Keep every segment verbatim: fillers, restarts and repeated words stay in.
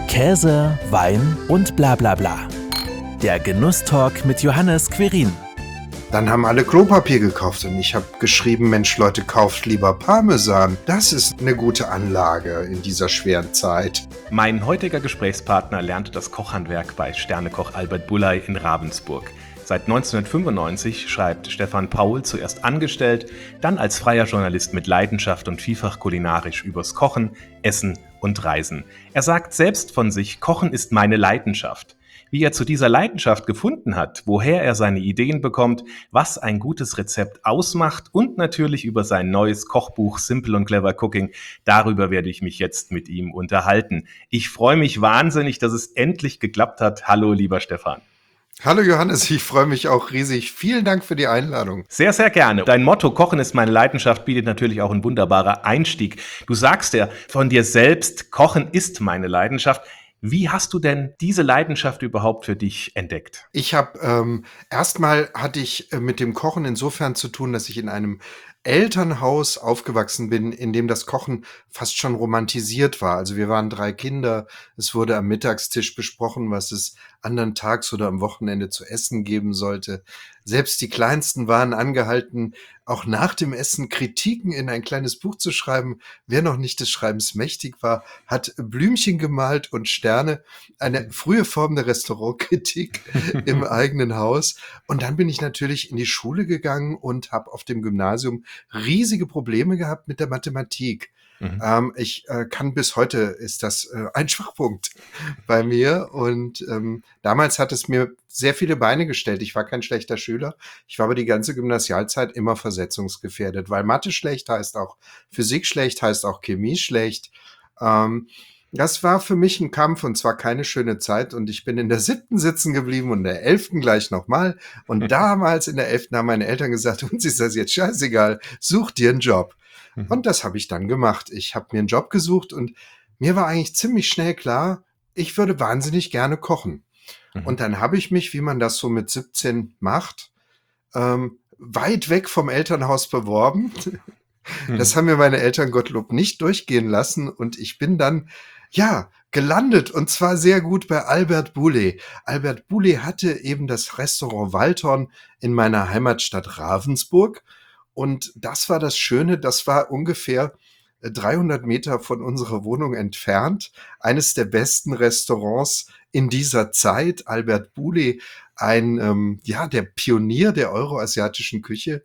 Käse, Wein und bla bla bla. Der Genusstalk mit Johannes Querin. Dann haben alle Klopapier gekauft und ich habe geschrieben, Mensch Leute, kauft lieber Parmesan. Das ist eine gute Anlage in dieser schweren Zeit. Mein heutiger Gesprächspartner lernte das Kochhandwerk bei Sternekoch Albert Bulley in Ravensburg. Seit neunzehnhundertfünfundneunzig schreibt Stefan Paul zuerst angestellt, dann als freier Journalist mit Leidenschaft und vielfach kulinarisch übers Kochen, Essen und Reisen. Er sagt selbst von sich, Kochen ist meine Leidenschaft. Wie er zu dieser Leidenschaft gefunden hat, woher er seine Ideen bekommt, was ein gutes Rezept ausmacht und natürlich über sein neues Kochbuch Simple und Clever Cooking, darüber werde ich mich jetzt mit ihm unterhalten. Ich freue mich wahnsinnig, dass es endlich geklappt hat. Hallo, lieber Stefan. Hallo Johannes, ich freue mich auch riesig. Vielen Dank für die Einladung. Sehr, sehr gerne. Dein Motto Kochen ist meine Leidenschaft bietet natürlich auch ein wunderbarer Einstieg. Du sagst ja von dir selbst, Kochen ist meine Leidenschaft. Wie hast du denn diese Leidenschaft überhaupt für dich entdeckt? Ich habe ähm, erstmal hatte ich äh, mit dem Kochen insofern zu tun, dass ich in einem Elternhaus aufgewachsen bin, in dem das Kochen fast schon romantisiert war. Also wir waren drei Kinder, es wurde am Mittagstisch besprochen, was es andern Tags oder am Wochenende zu essen geben sollte. Selbst die Kleinsten waren angehalten, auch nach dem Essen Kritiken in ein kleines Buch zu schreiben. Wer noch nicht des Schreibens mächtig war, hat Blümchen gemalt und Sterne, eine frühe Form der Restaurantkritik im eigenen Haus. Und dann bin ich natürlich in die Schule gegangen und habe auf dem Gymnasium riesige Probleme gehabt mit der Mathematik. Mhm. Ähm, ich äh, kann bis heute, ist das äh, ein Schwachpunkt bei mir. Und ähm, damals hat es mir sehr viele Beine gestellt. Ich war kein schlechter Schüler. Ich war aber die ganze Gymnasialzeit immer versetzungsgefährdet, weil Mathe schlecht heißt auch Physik schlecht, heißt auch Chemie schlecht. Ähm, das war für mich ein Kampf und zwar keine schöne Zeit. Und ich bin in der siebten sitzen geblieben und in der elften gleich nochmal. Und damals in der elften haben meine Eltern gesagt, uns ist das jetzt scheißegal, such dir einen Job. Und das habe ich dann gemacht. Ich habe mir einen Job gesucht und mir war eigentlich ziemlich schnell klar, ich würde wahnsinnig gerne kochen. Mhm. Und dann habe ich mich, wie man das so mit siebzehn macht, ähm, weit weg vom Elternhaus beworben. Mhm. Das haben mir meine Eltern Gottlob nicht durchgehen lassen und ich bin dann, ja, gelandet und zwar sehr gut bei Albert Bulley. Albert Bulley hatte eben das Restaurant Waldhorn in meiner Heimatstadt Ravensburg. Und das war das Schöne, das war ungefähr dreihundert Meter von unserer Wohnung entfernt. Eines der besten Restaurants in dieser Zeit. Albert Bulley, ein, ähm, ja, der Pionier der euroasiatischen Küche.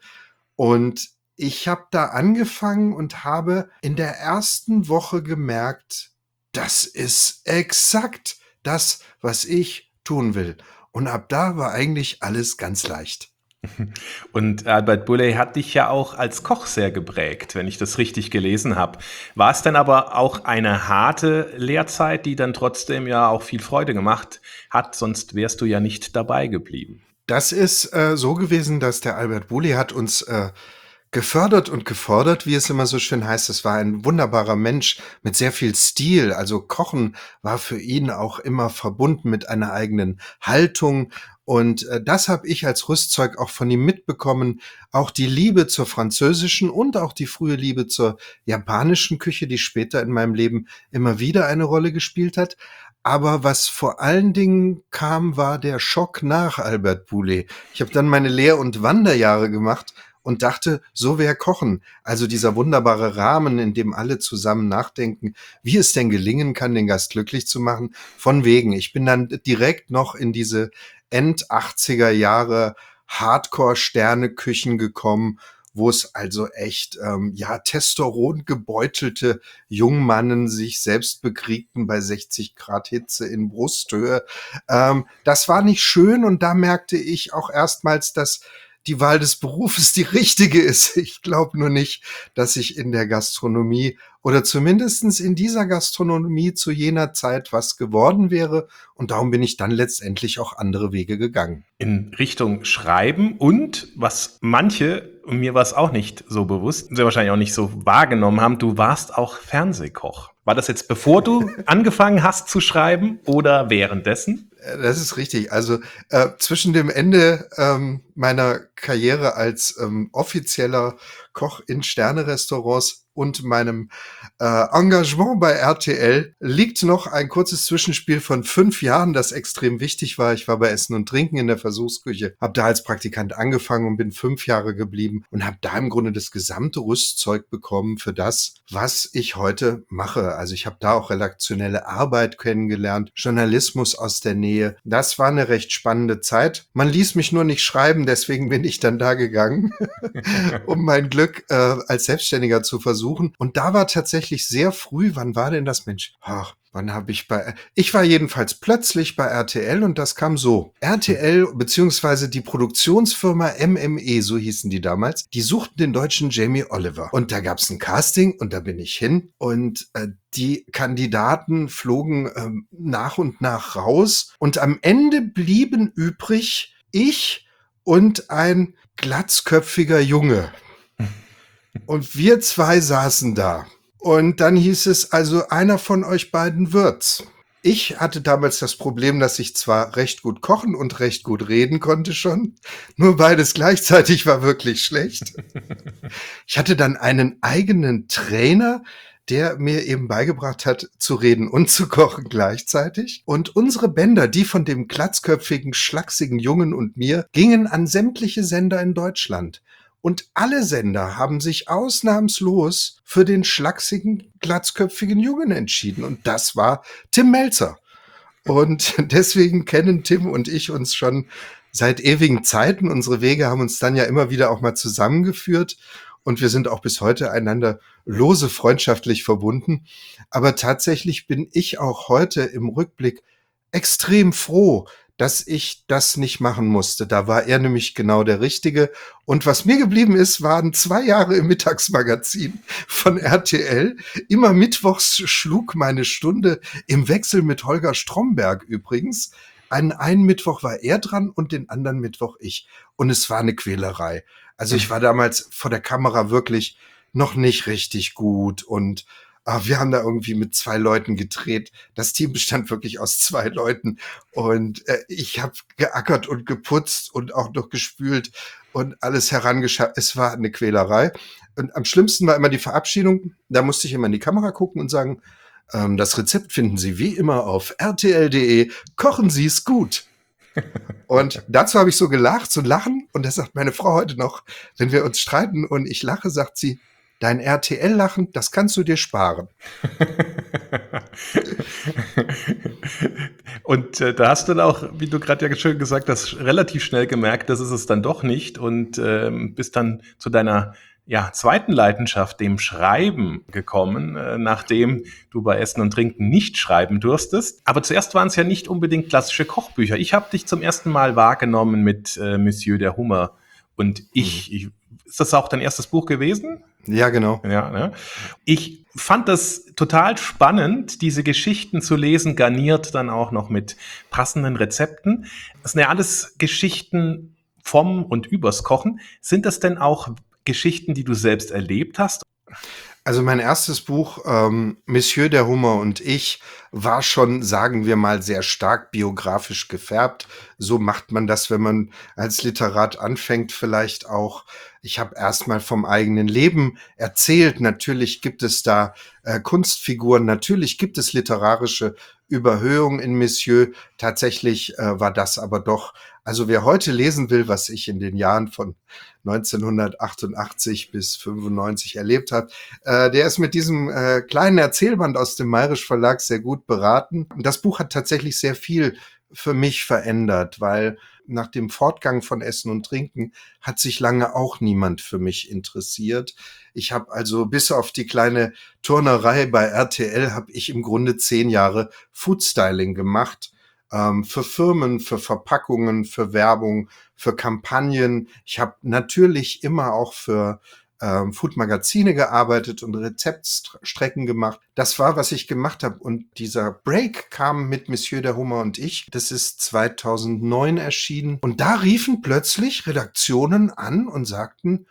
Und ich habe da angefangen und habe in der ersten Woche gemerkt, das ist exakt das, was ich tun will. Und ab da war eigentlich alles ganz leicht. Und Albert Bulley hat dich ja auch als Koch sehr geprägt, wenn ich das richtig gelesen habe. War es denn aber auch eine harte Lehrzeit, die dann trotzdem ja auch viel Freude gemacht hat, sonst wärst du ja nicht dabei geblieben? Das ist äh, so gewesen, dass der Albert Bulley hat uns äh, gefördert und gefordert, wie es immer so schön heißt. Es war ein wunderbarer Mensch mit sehr viel Stil. Also Kochen war für ihn auch immer verbunden mit einer eigenen Haltung. Und äh, das habe ich als Rüstzeug auch von ihm mitbekommen. Auch die Liebe zur französischen und auch die frühe Liebe zur japanischen Küche, die später in meinem Leben immer wieder eine Rolle gespielt hat. Aber was vor allen Dingen kam, war der Schock nach Albert Bulley. Ich habe dann meine Lehr- und Wanderjahre gemacht und dachte, so wäre Kochen. Also dieser wunderbare Rahmen, in dem alle zusammen nachdenken, wie es denn gelingen kann, den Gast glücklich zu machen. Von wegen. Ich bin dann direkt noch in diese End-achtziger Jahre Hardcore-Sterneküchen gekommen, wo es also echt, ähm, ja, Testosteron gebeutelte Jungmannen sich selbst bekriegten bei sechzig Grad Hitze in Brusthöhe. Ähm, das war nicht schön und da merkte ich auch erstmals, dass die Wahl des Berufes die richtige ist. Ich glaube nur nicht, dass ich in der Gastronomie oder zumindestens in dieser Gastronomie zu jener Zeit was geworden wäre. Und darum bin ich dann letztendlich auch andere Wege gegangen. In Richtung Schreiben und, was manche, und mir war es auch nicht so bewusst, sehr wahrscheinlich auch nicht so wahrgenommen haben, du warst auch Fernsehkoch. War das jetzt bevor du angefangen hast zu schreiben oder währenddessen? Das ist richtig. Also äh, zwischen dem Ende ähm, meiner Karriere als ähm, offizieller Koch in Sterne-Restaurants und meinem äh, Engagement bei R T L liegt noch ein kurzes Zwischenspiel von fünf Jahren, das extrem wichtig war. Ich war bei Essen und Trinken in der Versuchsküche, habe da als Praktikant angefangen und bin fünf Jahre geblieben und habe da im Grunde das gesamte Rüstzeug bekommen für das, was ich heute mache. Also ich habe da auch redaktionelle Arbeit kennengelernt, Journalismus aus der Nähe. Das war eine recht spannende Zeit. Man ließ mich nur nicht schreiben, deswegen bin ich dann da gegangen, um mein Glück äh, als Selbstständiger zu versuchen. Und da war tatsächlich sehr früh, wann war denn das, Mensch? Ach, wann habe ich bei, ich war jedenfalls plötzlich bei R T L und das kam so. R T L beziehungsweise die Produktionsfirma M M E, so hießen die damals, die suchten den deutschen Jamie Oliver. Und da gab es ein Casting und da bin ich hin und äh, die Kandidaten flogen ähm, nach und nach raus und am Ende blieben übrig ich und ein glatzköpfiger Junge. Und wir zwei saßen da. Und dann hieß es, also einer von euch beiden wird's. Ich hatte damals das Problem, dass ich zwar recht gut kochen und recht gut reden konnte schon, nur beides gleichzeitig war wirklich schlecht. Ich hatte dann einen eigenen Trainer, der mir eben beigebracht hat, zu reden und zu kochen gleichzeitig. Und unsere Bänder, die von dem glatzköpfigen, schlachsigen Jungen und mir, gingen an sämtliche Sender in Deutschland. Und alle Sender haben sich ausnahmslos für den schlachsigen, glatzköpfigen Jungen entschieden. Und das war Tim Melzer. Und deswegen kennen Tim und ich uns schon seit ewigen Zeiten. Unsere Wege haben uns dann ja immer wieder auch mal zusammengeführt. Und wir sind auch bis heute einander lose freundschaftlich verbunden. Aber tatsächlich bin ich auch heute im Rückblick extrem froh, dass ich das nicht machen musste. Da war er nämlich genau der Richtige. Und was mir geblieben ist, waren zwei Jahre im Mittagsmagazin von R T L. Immer mittwochs schlug meine Stunde im Wechsel mit Holger Stromberg übrigens. Einen, einen Mittwoch war er dran und den anderen Mittwoch ich. Und es war eine Quälerei. Also ich war damals vor der Kamera wirklich noch nicht richtig gut und Ah, wir haben da irgendwie mit zwei Leuten gedreht. Das Team bestand wirklich aus zwei Leuten. Und äh, ich habe geackert und geputzt und auch noch gespült und alles herangeschafft. Es war eine Quälerei. Und am schlimmsten war immer die Verabschiedung. Da musste ich immer in die Kamera gucken und sagen, ähm, das Rezept finden Sie wie immer auf R T L punkt de. Kochen Sie es gut. Und dazu habe ich so gelacht, so lachen. Und das sagt meine Frau heute noch, wenn wir uns streiten und ich lache, sagt sie, dein R T L-Lachen, das kannst du dir sparen. Und äh, da hast du dann auch, wie du gerade ja schön gesagt hast, relativ schnell gemerkt, das ist es dann doch nicht und ähm, bist dann zu deiner ja, zweiten Leidenschaft, dem Schreiben, gekommen, äh, nachdem du bei Essen und Trinken nicht schreiben durstest. Aber zuerst waren es ja nicht unbedingt klassische Kochbücher. Ich habe dich zum ersten Mal wahrgenommen mit äh, Monsieur der Hummer und ich, mhm. ich. Ist das auch dein erstes Buch gewesen? Ja, genau. Ja, ne? Ich fand das total spannend, diese Geschichten zu lesen, garniert dann auch noch mit passenden Rezepten. Das sind ja alles Geschichten vom und übers Kochen. Sind das denn auch Geschichten, die du selbst erlebt hast? Also mein erstes Buch, ähm, Monsieur der Hummer und ich, war schon, sagen wir mal, sehr stark biografisch gefärbt. So macht man das, wenn man als Literat anfängt, vielleicht auch. Ich habe erstmal vom eigenen Leben erzählt. Natürlich gibt es da äh, Kunstfiguren, natürlich gibt es literarische Überhöhung in Monsieur. Tatsächlich äh, war das aber doch, also wer heute lesen will, was ich in den Jahren von neunzehnhundertachtundachtzig bis fünfundneunzig erlebt habe, äh, der ist mit diesem äh, kleinen Erzählband aus dem Mayrisch Verlag sehr gut beraten. Das Buch hat tatsächlich sehr viel für mich verändert, weil nach dem Fortgang von Essen und Trinken hat sich lange auch niemand für mich interessiert. Ich habe also bis auf die kleine Turnerei bei R T L habe ich im Grunde zehn Jahre Foodstyling gemacht. Ähm, für Firmen, für Verpackungen, für Werbung, für Kampagnen. Ich habe natürlich immer auch für ähm, Food-Magazine gearbeitet und Rezeptstrecken gemacht. Das war, was ich gemacht habe. Und dieser Break kam mit Monsieur der Hummer und ich. Das ist zweitausendneun erschienen. Und da riefen plötzlich Redaktionen an und sagten,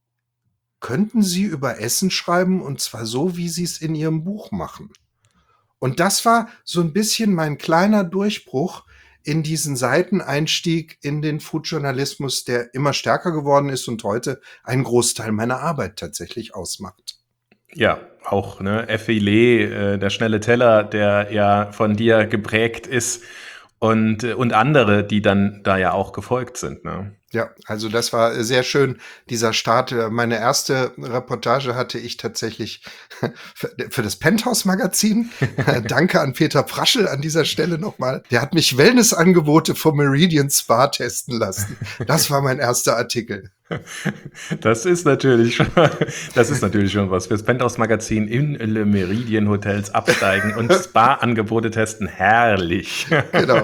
könnten Sie über Essen schreiben und zwar so, wie Sie es in Ihrem Buch machen. Und das war so ein bisschen mein kleiner Durchbruch in diesen Seiteneinstieg in den Foodjournalismus, der immer stärker geworden ist und heute einen Großteil meiner Arbeit tatsächlich ausmacht. Ja, auch ne, Filet, äh, der schnelle Teller, der ja von dir geprägt ist und, äh, und andere, die dann da ja auch gefolgt sind. Ne? Ja, also das war sehr schön, dieser Start. Meine erste Reportage hatte ich tatsächlich für, für das Penthouse-Magazin. Danke an Peter Praschel an dieser Stelle nochmal. Der hat mich Wellnessangebote vom Meridian Spa testen lassen. Das war mein erster Artikel. Das ist natürlich schon, das ist natürlich schon was fürs Penthouse-Magazin in Le Meridian Hotels absteigen und Spa-Angebote testen. Herrlich. Genau.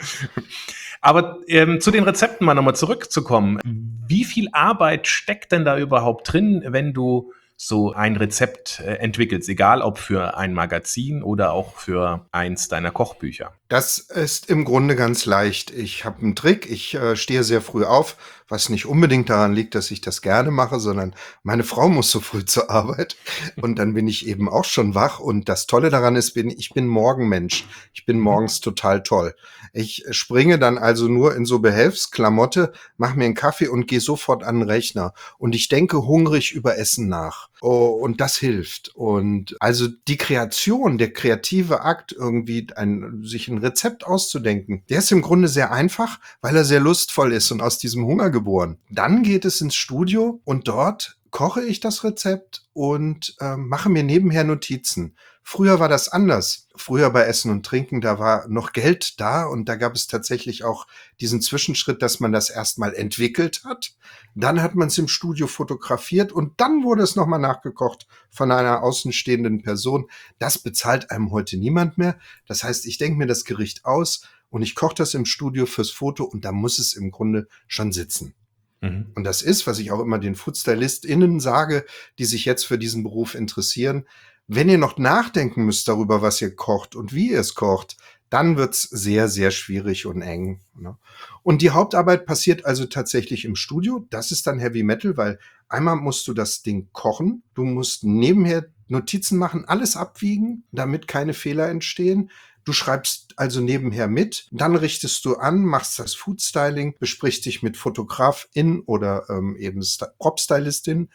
Aber ähm, zu den Rezepten mal nochmal zurückzukommen. Wie viel Arbeit steckt denn da überhaupt drin, wenn du so ein Rezept äh, entwickelst, egal ob für ein Magazin oder auch für eins deiner Kochbücher? Das ist im Grunde ganz leicht. Ich habe einen Trick. Ich äh, stehe sehr früh auf, was nicht unbedingt daran liegt, dass ich das gerne mache, sondern meine Frau muss so früh zur Arbeit und dann bin ich eben auch schon wach. Und das Tolle daran ist, bin, ich bin Morgenmensch. Ich bin morgens total toll. Ich springe dann also nur in so Behelfsklamotte, mache mir einen Kaffee und gehe sofort an den Rechner. Und ich denke hungrig über Essen nach. Oh, und das hilft. Und also die Kreation, der kreative Akt, irgendwie ein, sich ein Rezept auszudenken, der ist im Grunde sehr einfach, weil er sehr lustvoll ist und aus diesem Hunger geboren. Dann geht es ins Studio und dort koche ich das Rezept und äh, mache mir nebenher Notizen. Früher war das anders. Früher bei Essen und Trinken, da war noch Geld da und da gab es tatsächlich auch diesen Zwischenschritt, dass man das erstmal entwickelt hat. Dann hat man es im Studio fotografiert und dann wurde es nochmal nachgekocht von einer außenstehenden Person. Das bezahlt einem heute niemand mehr. Das heißt, ich denke mir das Gericht aus und ich koche das im Studio fürs Foto und da muss es im Grunde schon sitzen. Mhm. Und das ist, was ich auch immer den FoodstylistInnen sage, die sich jetzt für diesen Beruf interessieren: Wenn ihr noch nachdenken müsst darüber, was ihr kocht und wie ihr es kocht, dann wird's sehr, sehr schwierig und eng. Ne? Und die Hauptarbeit passiert also tatsächlich im Studio. Das ist dann Heavy Metal, weil einmal musst du das Ding kochen, du musst nebenher Notizen machen, alles abwiegen, damit keine Fehler entstehen. Du schreibst also nebenher mit, dann richtest du an, machst das Foodstyling, besprichst dich mit FotografInnen oder ähm, eben Prop-Stylistin.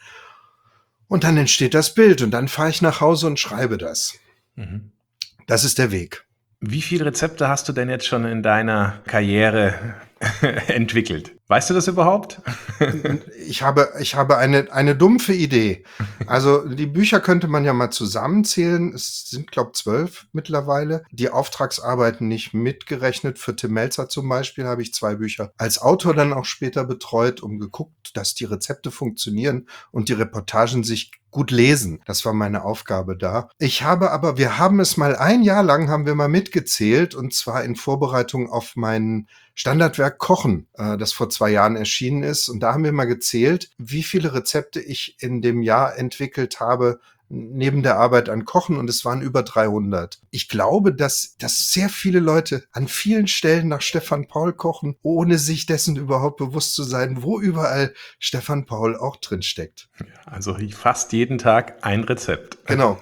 Und dann entsteht das Bild und dann fahre ich nach Hause und schreibe das. Mhm. Das ist der Weg. Wie viele Rezepte hast du denn jetzt schon in deiner Karriere entwickelt? Weißt du das überhaupt? Ich habe, ich habe eine, eine dumpfe Idee. Also die Bücher könnte man ja mal zusammenzählen. Es sind, glaube ich, zwölf mittlerweile. Die Auftragsarbeiten nicht mitgerechnet. Für Tim Melzer zum Beispiel habe ich zwei Bücher als Autor dann auch später betreut, um geguckt, dass die Rezepte funktionieren und die Reportagen sich gut lesen. Das war meine Aufgabe da. Ich habe aber, wir haben es mal ein Jahr lang, haben wir mal mitgezählt und zwar in Vorbereitung auf mein Standardwerk Kochen, äh, das vor zwei Jahren erschienen ist. Und da haben wir mal gezählt, wie viele Rezepte ich in dem Jahr entwickelt habe, neben der Arbeit an Kochen, und es waren über dreihundert. Ich glaube, dass, dass sehr viele Leute an vielen Stellen nach Stefan Paul kochen, ohne sich dessen überhaupt bewusst zu sein, wo überall Stefan Paul auch drin steckt. Also fast jeden Tag ein Rezept. Genau.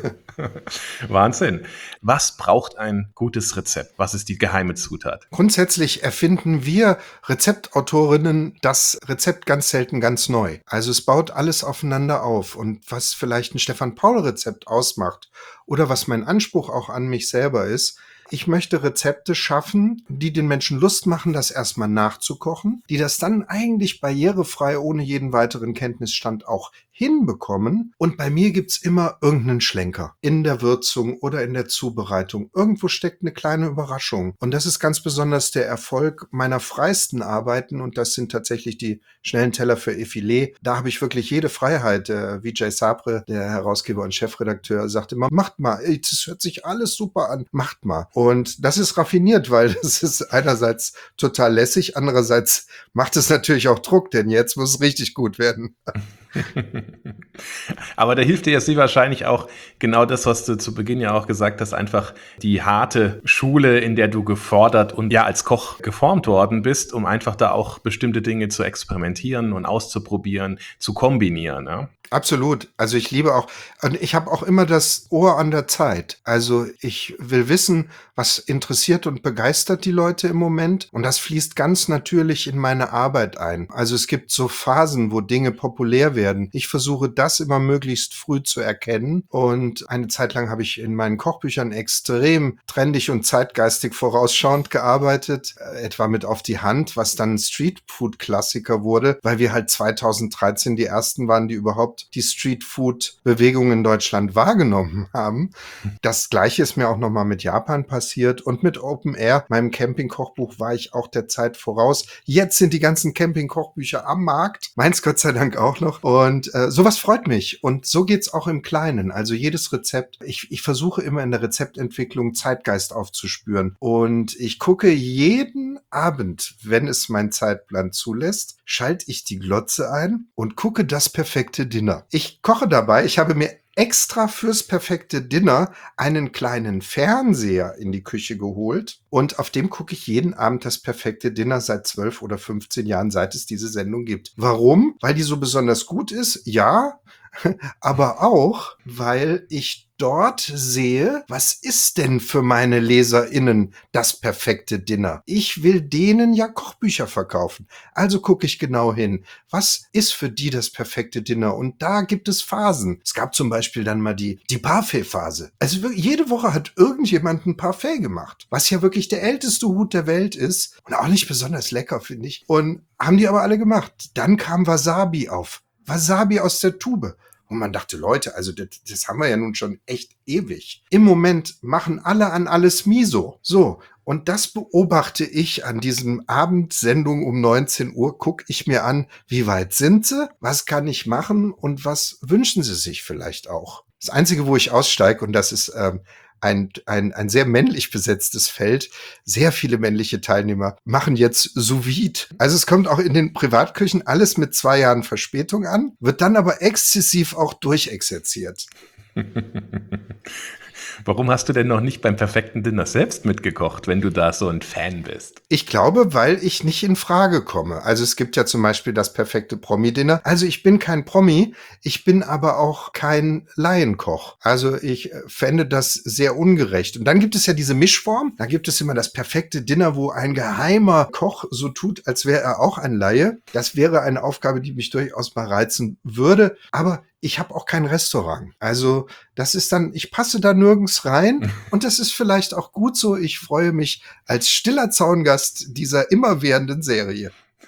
Wahnsinn. Was braucht ein gutes Rezept? Was ist die geheime Zutat? Grundsätzlich erfinden wir Rezeptautorinnen das Rezept ganz selten ganz neu. Also es baut alles aufeinander auf. Und was vielleicht ein Stefan Paul-Rezept ausmacht oder was mein Anspruch auch an mich selber ist, ich möchte Rezepte schaffen, die den Menschen Lust machen, das erstmal nachzukochen, die das dann eigentlich barrierefrei ohne jeden weiteren Kenntnisstand auch hinbekommen. Und bei mir gibt's immer irgendeinen Schlenker in der Würzung oder in der Zubereitung. Irgendwo steckt eine kleine Überraschung. Und das ist ganz besonders der Erfolg meiner freisten Arbeiten. Und das sind tatsächlich die schnellen Teller für Filet. Da habe ich wirklich jede Freiheit. Der Vijay Sabre, der Herausgeber und Chefredakteur, sagt immer, macht mal. Ey, das hört sich alles super an. Macht mal. Und das ist raffiniert, weil das ist einerseits total lässig, andererseits macht es natürlich auch Druck, denn jetzt muss es richtig gut werden. Aber da hilft dir jetzt sie wahrscheinlich auch genau das, was du zu Beginn ja auch gesagt hast, einfach die harte Schule, in der du gefordert und ja als Koch geformt worden bist, um einfach da auch bestimmte Dinge zu experimentieren und auszuprobieren, zu kombinieren. Ja? Absolut. Also ich liebe auch, und ich habe auch immer das Ohr an der Zeit. Also ich will wissen, was interessiert und begeistert die Leute im Moment. Und das fließt ganz natürlich in meine Arbeit ein. Also es gibt so Phasen, wo Dinge populär werden. Ich versuche das immer möglichst früh zu erkennen. Und eine Zeit lang habe ich in meinen Kochbüchern extrem trendig und zeitgeistig vorausschauend gearbeitet. Äh, etwa mit Auf die Hand, was dann ein Streetfood-Klassiker wurde, weil wir halt zweitausenddreizehn die ersten waren, die überhaupt die Streetfood-Bewegung in Deutschland wahrgenommen haben. Das Gleiche ist mir auch nochmal mit Japan passiert und mit Open Air, meinem Camping-Kochbuch, war ich auch der Zeit voraus. Jetzt sind die ganzen Camping-Kochbücher am Markt, meins Gott sei Dank auch noch, und äh, sowas freut mich und so geht's auch im Kleinen. Also jedes Rezept, ich, ich versuche immer in der Rezeptentwicklung Zeitgeist aufzuspüren und ich gucke jeden Abend, wenn es mein Zeitplan zulässt, schalte ich die Glotze ein und gucke das perfekte Dinner. Ich koche dabei, ich habe mir extra fürs perfekte Dinner einen kleinen Fernseher in die Küche geholt und auf dem gucke ich jeden Abend das perfekte Dinner seit zwölf oder fünfzehn Jahren, seit es diese Sendung gibt. Warum? Weil die so besonders gut ist? Ja, aber auch, weil ich dort sehe, was ist denn für meine LeserInnen das perfekte Dinner? Ich will denen ja Kochbücher verkaufen. Also gucke ich genau hin. Was ist für die das perfekte Dinner? Und da gibt es Phasen. Es gab zum Beispiel dann mal die, die Parfait-Phase. Also wirklich, jede Woche hat irgendjemand ein Parfait gemacht, was ja wirklich der älteste Hut der Welt ist und auch nicht besonders lecker, finde ich. Und haben die aber alle gemacht. Dann kam Wasabi auf. Wasabi aus der Tube. Und man dachte, Leute, also das, das haben wir ja nun schon echt ewig. Im Moment machen alle an alles Miso. So, und das beobachte ich an diesem Abendsendung um neunzehn Uhr, gucke ich mir an, wie weit sind sie, was kann ich machen und was wünschen sie sich vielleicht auch. Das Einzige, wo ich aussteige, und das ist ähm, ein, ein, ein sehr männlich besetztes Feld, sehr viele männliche Teilnehmer machen jetzt Sous Vide. Also es kommt auch in den Privatküchen alles mit zwei Jahren Verspätung an, wird dann aber exzessiv auch durchexerziert. Warum hast du denn noch nicht beim perfekten Dinner selbst mitgekocht, wenn du da so ein Fan bist? Ich glaube, weil ich nicht in Frage komme. Also es gibt ja zum Beispiel das perfekte Promi-Dinner. Also ich bin kein Promi, ich bin aber auch kein Laienkoch. Also ich fände das sehr ungerecht. Und dann gibt es ja diese Mischform. Da gibt es immer das perfekte Dinner, wo ein geheimer Koch so tut, als wäre er auch ein Laie. Das wäre eine Aufgabe, die mich durchaus mal reizen würde. Aber ich habe auch kein Restaurant. Also das ist dann, ich passe da nirgends rein und das ist vielleicht auch gut so. Ich freue mich als stiller Zaungast dieser immerwährenden Serie.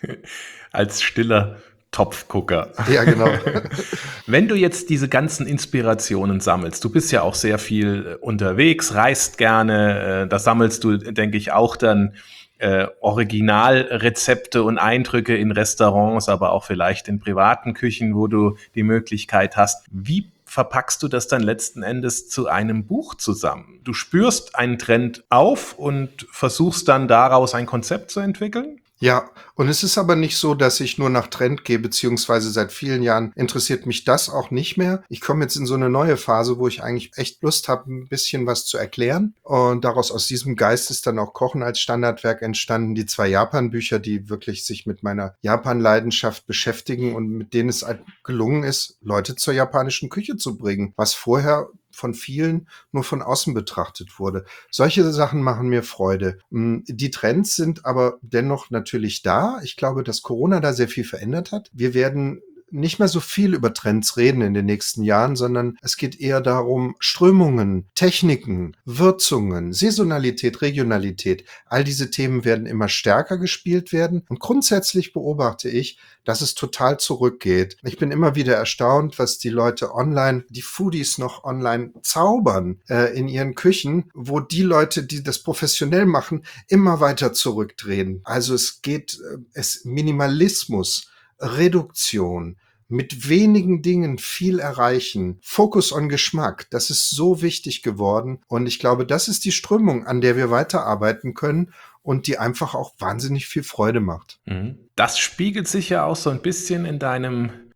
Als stiller Topfgucker. Ja, genau. Wenn du jetzt diese ganzen Inspirationen sammelst, du bist ja auch sehr viel unterwegs, reist gerne, da sammelst du, denke ich, auch dann Äh, Originalrezepte und Eindrücke in Restaurants, aber auch vielleicht in privaten Küchen, wo du die Möglichkeit hast. Wie verpackst du das dann letzten Endes zu einem Buch zusammen? Du spürst einen Trend auf und versuchst dann daraus ein Konzept zu entwickeln? Ja, und es ist aber nicht so, dass ich nur nach Trend gehe, beziehungsweise seit vielen Jahren interessiert mich das auch nicht mehr. Ich komme jetzt in so eine neue Phase, wo ich eigentlich echt Lust habe, ein bisschen was zu erklären. Und daraus, aus diesem Geist ist dann auch Kochen als Standardwerk entstanden. Die zwei Japan-Bücher, die wirklich sich mit meiner Japan-Leidenschaft beschäftigen und mit denen es halt gelungen ist, Leute zur japanischen Küche zu bringen, was vorher von vielen nur von außen betrachtet wurde. Solche Sachen machen mir Freude. Die Trends sind aber dennoch natürlich da. Ich glaube, dass Corona da sehr viel verändert hat. Wir werden nicht mehr so viel über Trends reden in den nächsten Jahren, sondern es geht eher darum, Strömungen, Techniken, Würzungen, Saisonalität, Regionalität, all diese Themen werden immer stärker gespielt werden. Und grundsätzlich beobachte ich, dass es total zurückgeht. Ich bin immer wieder erstaunt, was die Leute online, die Foodies noch online zaubern äh, in ihren Küchen, wo die Leute, die das professionell machen, immer weiter zurückdrehen. Also es geht, äh, es Minimalismus, Reduktion, mit wenigen Dingen viel erreichen, Fokus on Geschmack, das ist so wichtig geworden und ich glaube, das ist die Strömung, an der wir weiterarbeiten können und die einfach auch wahnsinnig viel Freude macht. Das spiegelt sich ja auch so ein bisschen in deinem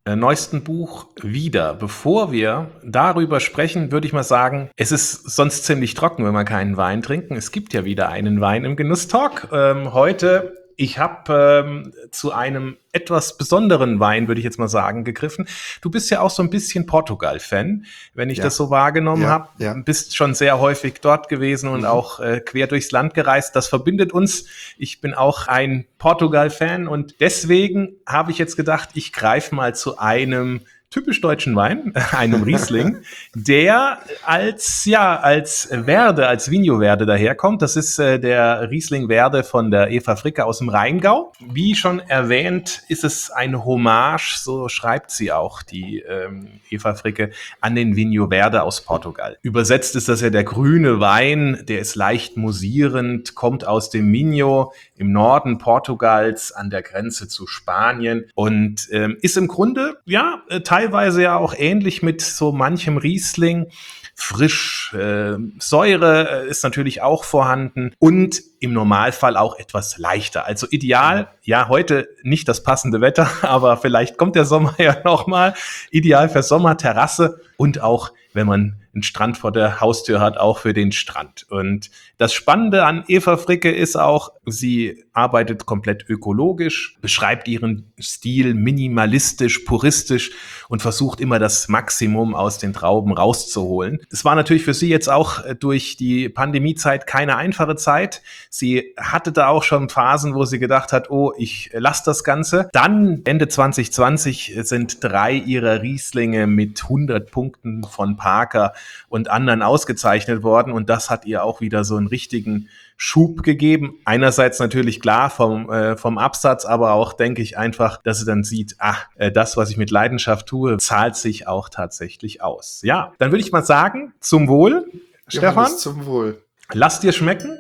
äh, neuesten Buch wieder. Bevor wir darüber sprechen, würde ich mal sagen, es ist sonst ziemlich trocken, wenn wir keinen Wein trinken. Es gibt ja wieder einen Wein im Genusstalk. Ähm, heute Ich habe ähm, zu einem etwas besonderen Wein, würde ich jetzt mal sagen, gegriffen. Du bist ja auch so ein bisschen Portugal-Fan, wenn ich Ja. das so wahrgenommen Ja, habe. ja. Bist schon sehr häufig dort gewesen und Mhm. auch äh, quer durchs Land gereist. Das verbindet uns. Ich bin auch ein Portugal-Fan und deswegen habe ich jetzt gedacht, ich greife mal zu einem typisch deutschen Wein, einem Riesling, der als, ja, als Verde, als Vinho Verde daherkommt. Das ist äh, der Riesling Verde von der Eva Fricke aus dem Rheingau. Wie schon erwähnt, ist es eine Hommage, so schreibt sie auch, die ähm, Eva Fricke, an den Vinho Verde aus Portugal. Übersetzt ist das ja der grüne Wein, der ist leicht musierend, kommt aus dem Minho im Norden Portugals an der Grenze zu Spanien und ähm, ist im Grunde, ja, äh, teilweise ja auch ähnlich mit so manchem Riesling. Frisch, äh, Säure äh, ist natürlich auch vorhanden und im Normalfall auch etwas leichter. Also ideal, ja, heute nicht das passende Wetter, aber vielleicht kommt der Sommer ja nochmal. Ideal für Sommerterrasse und auch, wenn man einen Strand vor der Haustür hat, auch für den Strand. Und das Spannende an Eva Fricke ist auch, sie arbeitet komplett ökologisch, beschreibt ihren Stil minimalistisch, puristisch und versucht immer das Maximum aus den Trauben rauszuholen. Es war natürlich für sie jetzt auch durch die Pandemiezeit keine einfache Zeit. Sie hatte da auch schon Phasen, wo sie gedacht hat, oh, ich lasse das Ganze. Dann Ende zwanzig zwanzig sind drei ihrer Rieslinge mit hundert Punkten von Parker und anderen ausgezeichnet worden und das hat ihr auch wieder so einen richtigen Schub gegeben. Einerseits natürlich klar vom, äh, vom Absatz, aber auch, denke ich, einfach, dass sie dann sieht, ach, äh, das, was ich mit Leidenschaft tue, zahlt sich auch tatsächlich aus. Ja, dann würde ich mal sagen, zum Wohl, Stefan. Johannes, zum Wohl. Lass dir schmecken.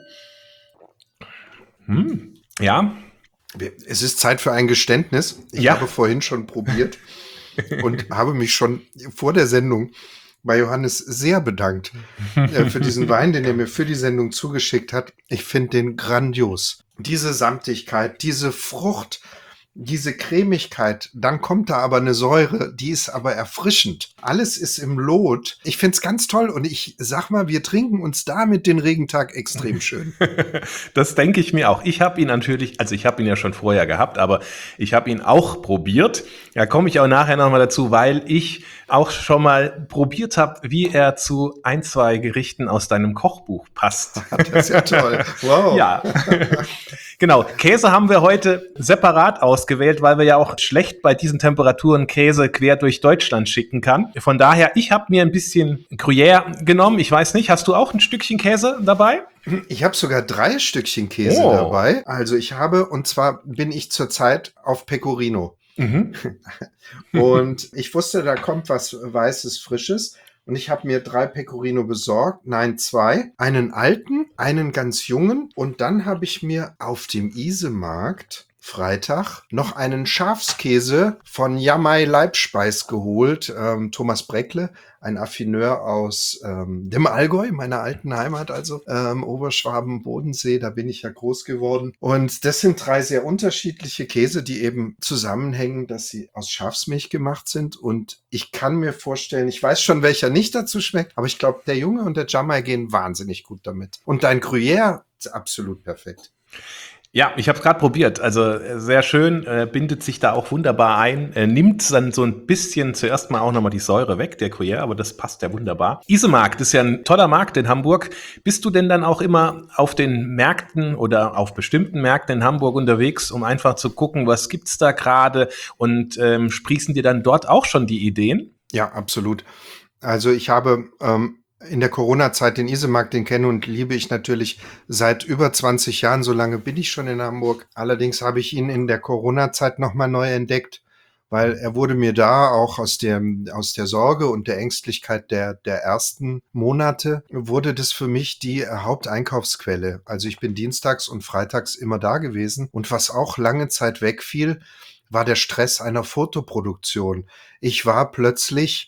Hm, ja. Es ist Zeit für ein Geständnis. Ich Ja. habe vorhin schon probiert und habe mich schon vor der Sendung bei Johannes sehr bedankt äh, für diesen Wein, den er mir für die Sendung zugeschickt hat. Ich finde den grandios. Diese Samtigkeit, diese Frucht, diese Cremigkeit, dann kommt da aber eine Säure, die ist aber erfrischend. Alles ist im Lot. Ich finde es ganz toll und ich sag mal, wir trinken uns damit den Regentag extrem schön. Das denke ich mir auch. Ich habe ihn natürlich, also ich habe ihn ja schon vorher gehabt, aber ich habe ihn auch probiert. Da komme ich auch nachher nochmal dazu, weil ich auch schon mal probiert habe, wie er zu ein, zwei Gerichten aus deinem Kochbuch passt. Das ist ja toll. Wow. Ja, genau. Käse haben wir heute separat ausgewählt, weil wir ja auch schlecht bei diesen Temperaturen Käse quer durch Deutschland schicken kann. Von daher, ich habe mir ein bisschen Gruyère genommen. Ich weiß nicht, hast du auch ein Stückchen Käse dabei? Ich habe sogar drei Stückchen Käse Oh. dabei. Also ich habe, und zwar bin ich zurzeit auf Pecorino. Mhm. Und ich wusste, da kommt was Weißes, Frisches. Und ich habe mir drei Pecorino besorgt. Nein, zwei. Einen alten, einen ganz jungen. Und dann habe ich mir auf dem Isemarkt Freitag noch einen Schafskäse von Jamai Leibspeis geholt. Ähm, Thomas Breckle, ein Affineur aus ähm, dem Allgäu, meiner alten Heimat, also ähm, Oberschwaben, Bodensee, da bin ich ja groß geworden. Und das sind drei sehr unterschiedliche Käse, die eben zusammenhängen, dass sie aus Schafsmilch gemacht sind. Und ich kann mir vorstellen, ich weiß schon, welcher nicht dazu schmeckt, aber ich glaube, der Junge und der Jamai gehen wahnsinnig gut damit. Und dein Gruyère ist absolut perfekt. Ja, ich habe es gerade probiert. Also äh, sehr schön, äh, bindet sich da auch wunderbar ein, äh, nimmt dann so ein bisschen zuerst mal auch nochmal die Säure weg, der Gruyère, aber das passt ja wunderbar. Isemarkt ist ja ein toller Markt in Hamburg. Bist du denn dann auch immer auf den Märkten oder auf bestimmten Märkten in Hamburg unterwegs, um einfach zu gucken, was gibt's da gerade und ähm, sprießen dir dann dort auch schon die Ideen? Ja, absolut. Also ich habe ähm, in der Corona-Zeit den Isemarkt, den kenne und liebe ich natürlich seit über zwanzig Jahren. So lange bin ich schon in Hamburg. Allerdings habe ich ihn in der Corona-Zeit nochmal neu entdeckt, weil er wurde mir da auch aus der, aus der Sorge und der Ängstlichkeit der, der ersten Monate, wurde das für mich die Haupteinkaufsquelle. Also ich bin dienstags und freitags immer da gewesen. Und was auch lange Zeit wegfiel, war der Stress einer Fotoproduktion. Ich war plötzlich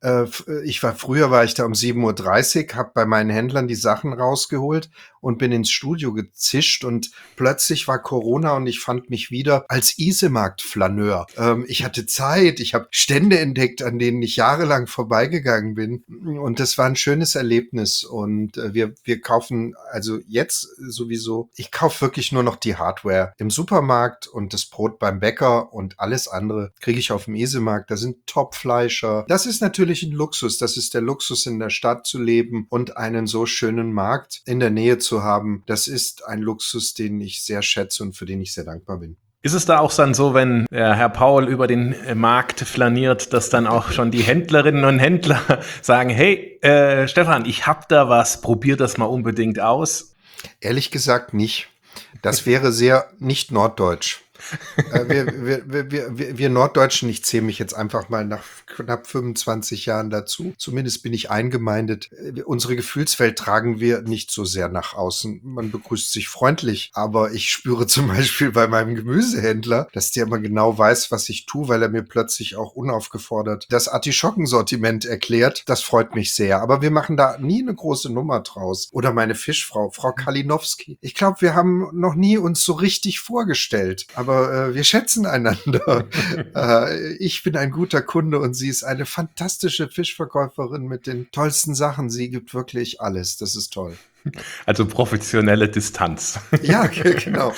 Äh, f ich war früher war ich da um sieben Uhr dreißig, habe bei meinen Händlern die Sachen rausgeholt und bin ins Studio gezischt und plötzlich war Corona und ich fand mich wieder als Isemarkt-Flaneur. Ähm, ich hatte Zeit, ich habe Stände entdeckt, an denen ich jahrelang vorbeigegangen bin und das war ein schönes Erlebnis und, äh, wir wir kaufen also jetzt sowieso ich kaufe wirklich nur noch die Hardware im Supermarkt und das Brot beim Bäcker und alles andere kriege ich auf dem Isemarkt. Da sind Top-Fleischer. Das ist natürlich ein Luxus. Das ist der Luxus, in der Stadt zu leben und einen so schönen Markt in der Nähe zu haben. Das ist ein Luxus, den ich sehr schätze und für den ich sehr dankbar bin. Ist es da auch dann so, wenn äh, Herr Paul über den äh, Markt flaniert, dass dann auch schon die Händlerinnen und Händler sagen, hey, äh, Stefan, ich hab da was, probier das mal unbedingt aus? Ehrlich gesagt nicht. Das wäre sehr nicht norddeutsch. äh, wir, wir, wir, wir, wir Norddeutschen, ich zähle mich jetzt einfach mal nach knapp fünfundzwanzig Jahren dazu, zumindest bin ich eingemeindet, äh, unsere Gefühlswelt tragen wir nicht so sehr nach außen. Man begrüßt sich freundlich, aber ich spüre zum Beispiel bei meinem Gemüsehändler, dass der immer genau weiß, was ich tue, weil er mir plötzlich auch unaufgefordert das Artischockensortiment erklärt. Das freut mich sehr, aber wir machen da nie eine große Nummer draus. Oder meine Fischfrau, Frau Kalinowski. Ich glaube, wir haben noch nie uns so richtig vorgestellt, aber Aber äh, wir schätzen einander. äh, ich bin ein guter Kunde und sie ist eine fantastische Fischverkäuferin mit den tollsten Sachen. Sie gibt wirklich alles. Das ist toll. Also professionelle Distanz. Ja, genau.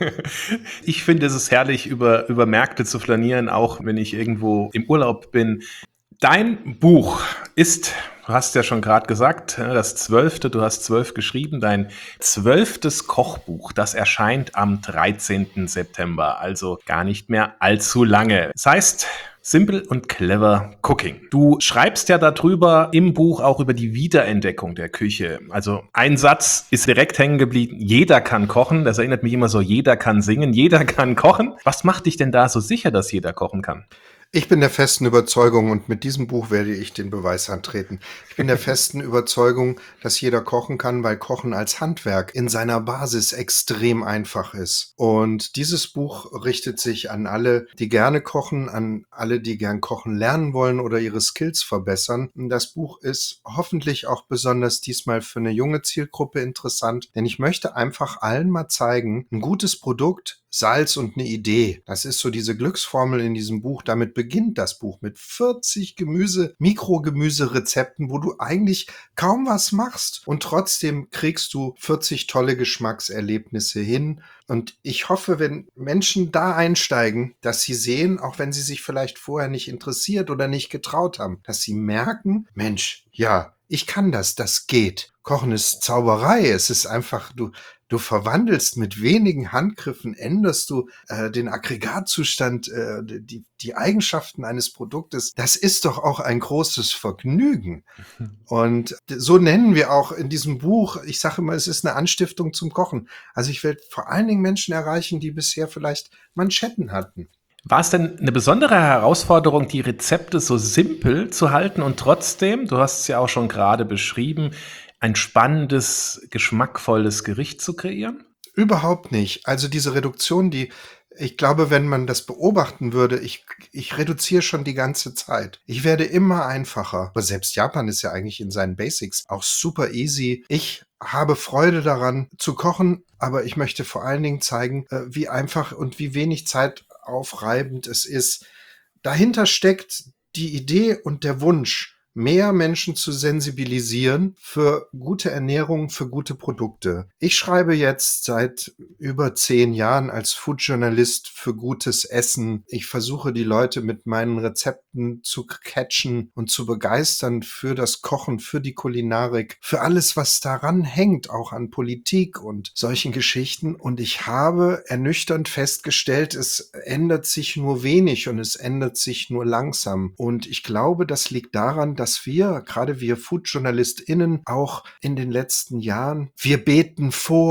Ich finde, es ist herrlich, über, über Märkte zu flanieren, auch wenn ich irgendwo im Urlaub bin. Dein Buch ist, du hast ja schon gerade gesagt, das zwölfte, du hast zwölf geschrieben, dein zwölftes Kochbuch, das erscheint am dreizehnten September, also gar nicht mehr allzu lange. Das heißt, Simple und Clever Cooking. Du schreibst ja darüber im Buch auch über die Wiederentdeckung der Küche. Also ein Satz ist direkt hängen geblieben, jeder kann kochen. Das erinnert mich immer so, jeder kann singen, jeder kann kochen. Was macht dich denn da so sicher, dass jeder kochen kann? Ich bin der festen Überzeugung, und mit diesem Buch werde ich den Beweis antreten. Ich bin der festen Überzeugung, dass jeder kochen kann, weil Kochen als Handwerk in seiner Basis extrem einfach ist. Und dieses Buch richtet sich an alle, die gerne kochen, an alle, die gern kochen lernen wollen oder ihre Skills verbessern. Das Buch ist hoffentlich auch besonders diesmal für eine junge Zielgruppe interessant, denn ich möchte einfach allen mal zeigen, ein gutes Produkt, Salz und eine Idee. Das ist so diese Glücksformel in diesem Buch. Damit beginnt das Buch mit vierzig Gemüse, Mikrogemüserezepten, wo du eigentlich kaum was machst und trotzdem kriegst du vierzig tolle Geschmackserlebnisse hin. Und ich hoffe, wenn Menschen da einsteigen, dass sie sehen, auch wenn sie sich vielleicht vorher nicht interessiert oder nicht getraut haben, dass sie merken, Mensch, ja, ich kann das, das geht. Kochen ist Zauberei. Es ist einfach, du, du verwandelst mit wenigen Handgriffen, änderst du äh, den Aggregatzustand, äh, die, die Eigenschaften eines Produktes. Das ist doch auch ein großes Vergnügen. Und so nennen wir auch in diesem Buch, ich sage immer, es ist eine Anstiftung zum Kochen. Also ich will vor allen Dingen Menschen erreichen, die bisher vielleicht Manschetten hatten. War es denn eine besondere Herausforderung, die Rezepte so simpel zu halten und trotzdem, du hast es ja auch schon gerade beschrieben, ein spannendes, geschmackvolles Gericht zu kreieren? Überhaupt nicht. Also diese Reduktion, die, ich glaube, wenn man das beobachten würde, ich, ich reduziere schon die ganze Zeit. Ich werde immer einfacher. Aber selbst Japan ist ja eigentlich in seinen Basics auch super easy. Ich habe Freude daran zu kochen, aber ich möchte vor allen Dingen zeigen, wie einfach und wie wenig zeitaufreibend es ist. Dahinter steckt die Idee und der Wunsch, mehr Menschen zu sensibilisieren für gute Ernährung, für gute Produkte. Ich schreibe jetzt seit über zehn Jahren als Foodjournalist für gutes Essen. Ich versuche, die Leute mit meinen Rezepten zu catchen und zu begeistern für das Kochen, für die Kulinarik, für alles, was daran hängt, auch an Politik und solchen Geschichten. Und ich habe ernüchternd festgestellt, es ändert sich nur wenig und es ändert sich nur langsam. Und ich glaube, das liegt daran, dass dass wir, gerade wir FoodjournalistInnen, auch in den letzten Jahren, wir beten vor,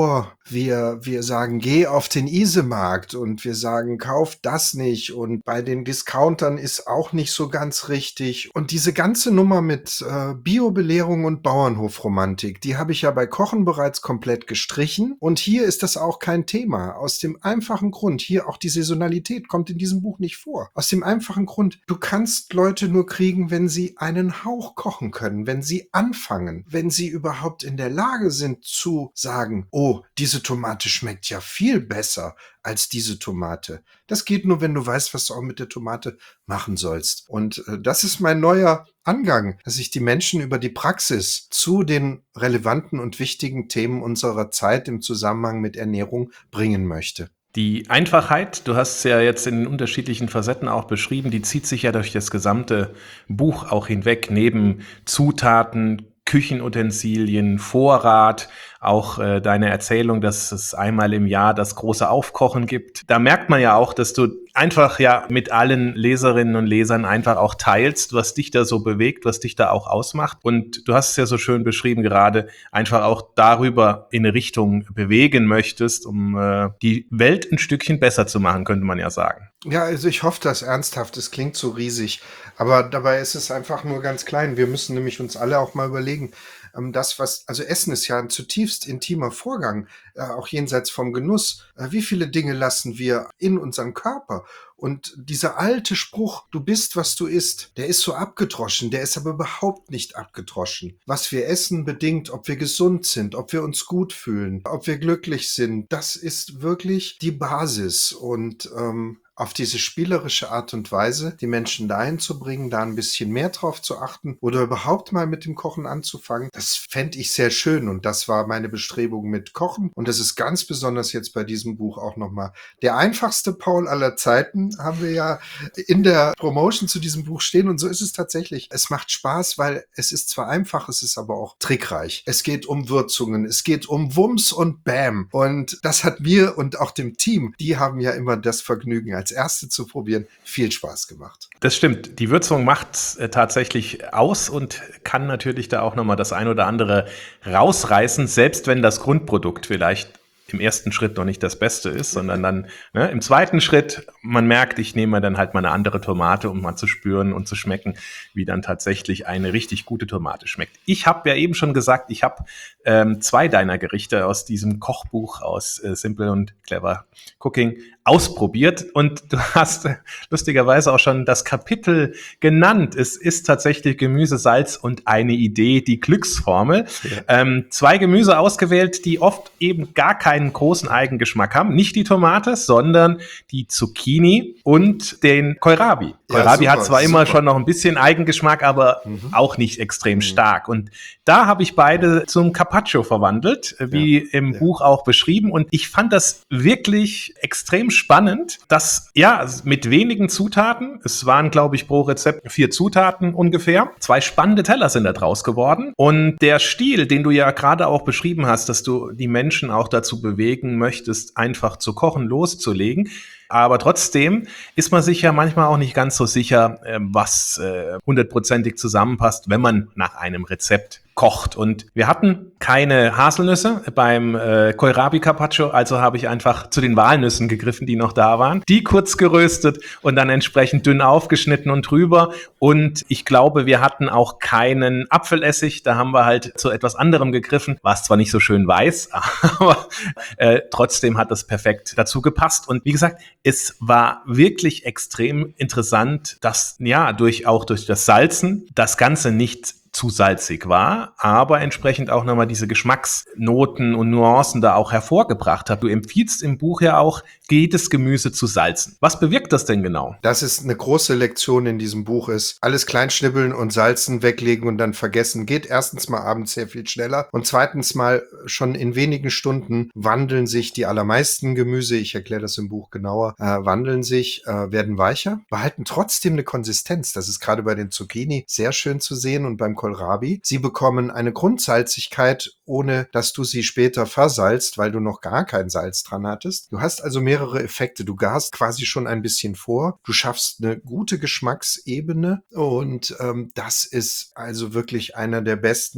Wir, wir sagen, geh auf den Isemarkt und wir sagen, kauf das nicht und bei den Discountern ist auch nicht so ganz richtig. Und diese ganze Nummer mit äh, Biobelehrung und Bauernhofromantik, die habe ich ja bei Kochen bereits komplett gestrichen. Und hier ist das auch kein Thema. Aus dem einfachen Grund, hier auch die Saisonalität kommt in diesem Buch nicht vor. Aus dem einfachen Grund, du kannst Leute nur kriegen, wenn sie einen Hauch kochen können, wenn sie anfangen, wenn sie überhaupt in der Lage sind zu sagen, oh, diese Tomate schmeckt ja viel besser als diese Tomate. Das geht nur, wenn du weißt, was du auch mit der Tomate machen sollst. Und äh, das ist mein neuer Angang, dass ich die Menschen über die Praxis zu den relevanten und wichtigen Themen unserer Zeit im Zusammenhang mit Ernährung bringen möchte. Die Einfachheit, du hast es ja jetzt in den unterschiedlichen Facetten auch beschrieben, die zieht sich ja durch das gesamte Buch auch hinweg, neben Zutaten, Küchenutensilien, Vorrat, auch äh, deine Erzählung, dass es einmal im Jahr das große Aufkochen gibt. Da merkt man ja auch, dass du einfach ja mit allen Leserinnen und Lesern einfach auch teilst, was dich da so bewegt, was dich da auch ausmacht. Und du hast es ja so schön beschrieben, gerade einfach auch darüber in eine Richtung bewegen möchtest, um äh, die Welt ein Stückchen besser zu machen, könnte man ja sagen. Ja, also ich hoffe das ernsthaft. Es klingt so riesig, aber dabei ist es einfach nur ganz klein. Wir müssen nämlich uns alle auch mal überlegen, ähm, das, was, also Essen ist ja ein zutiefst intimer Vorgang, äh, auch jenseits vom Genuss. Äh, wie viele Dinge lassen wir in unseren Körper? Und dieser alte Spruch, du bist, was du isst, der ist so abgedroschen, der ist aber überhaupt nicht abgedroschen. Was wir essen bedingt, ob wir gesund sind, ob wir uns gut fühlen, ob wir glücklich sind, das ist wirklich die Basis. Und ähm, auf diese spielerische Art und Weise die Menschen dahin zu bringen, da ein bisschen mehr drauf zu achten oder überhaupt mal mit dem Kochen anzufangen, das fände ich sehr schön und das war meine Bestrebung mit Kochen und das ist ganz besonders jetzt bei diesem Buch auch nochmal. Der einfachste Paul aller Zeiten haben wir ja in der Promotion zu diesem Buch stehen und so ist es tatsächlich. Es macht Spaß, weil es ist zwar einfach, es ist aber auch trickreich. Es geht um Würzungen, es geht um Wumms und Bam und das hat mir und auch dem Team, die haben ja immer das Vergnügen, als erste zu probieren, viel Spaß gemacht. Das stimmt. Die Würzung macht äh, tatsächlich aus und kann natürlich da auch nochmal das ein oder andere rausreißen, selbst wenn das Grundprodukt vielleicht im ersten Schritt noch nicht das Beste ist, sondern dann ne, im zweiten Schritt, man merkt, ich nehme dann halt mal eine andere Tomate, um mal zu spüren und zu schmecken, wie dann tatsächlich eine richtig gute Tomate schmeckt. Ich habe ja eben schon gesagt, ich habe ähm, zwei deiner Gerichte aus diesem Kochbuch aus äh, Simple und Clever Cooking ausprobiert und du hast äh, lustigerweise auch schon das Kapitel genannt. Es ist tatsächlich Gemüse, Salz und eine Idee, die Glücksformel. Ja. Ähm, zwei Gemüse ausgewählt, die oft eben gar keinen großen Eigengeschmack haben. Nicht die Tomate, sondern die Zucchini und den Kohlrabi. Kohlrabi ja, super, hat zwar super. immer schon noch ein bisschen Eigengeschmack, aber mhm. auch nicht extrem mhm. stark. Und da habe ich beide zum Carpaccio verwandelt, wie ja, im ja. Buch auch beschrieben. Und ich fand das wirklich extrem spannend, dass ja mit wenigen Zutaten, es waren glaube ich pro Rezept vier Zutaten ungefähr, zwei spannende Teller sind da draus geworden. Und der Stil, den du ja gerade auch beschrieben hast, dass du die Menschen auch dazu bewegen möchtest, einfach zu kochen, loszulegen. Aber trotzdem ist man sich ja manchmal auch nicht ganz so sicher, was hundertprozentig zusammenpasst, wenn man nach einem Rezept kocht. Und wir hatten keine Haselnüsse beim äh, Kohlrabi Carpaccio, also habe ich einfach zu den Walnüssen gegriffen, die noch da waren, die kurz geröstet und dann entsprechend dünn aufgeschnitten und drüber. Und ich glaube, wir hatten auch keinen Apfelessig, da haben wir halt zu etwas anderem gegriffen, war es zwar nicht so schön weiß, aber äh, trotzdem hat das perfekt dazu gepasst. Und wie gesagt, es war wirklich extrem interessant, dass ja durch auch durch das Salzen das Ganze nicht zu salzig war, aber entsprechend auch nochmal diese Geschmacksnoten und Nuancen da auch hervorgebracht hat. Du empfiehlst im Buch ja auch, jedes Gemüse zu salzen. Was bewirkt das denn genau? Das ist eine große Lektion in diesem Buch ist, alles kleinschnibbeln und salzen, weglegen und dann vergessen. Geht erstens mal abends sehr viel schneller und zweitens mal schon in wenigen Stunden wandeln sich die allermeisten Gemüse, ich erkläre das im Buch genauer, äh, wandeln sich, äh, werden weicher, behalten trotzdem eine Konsistenz. Das ist gerade bei den Zucchini sehr schön zu sehen und beim Kohlrabi. Sie bekommen eine Grundsalzigkeit, ohne dass du sie später versalzt, weil du noch gar kein Salz dran hattest. Du hast also mehrere Effekte. Du garst quasi schon ein bisschen vor. Du schaffst eine gute Geschmacksebene und ähm, das ist also wirklich einer der besten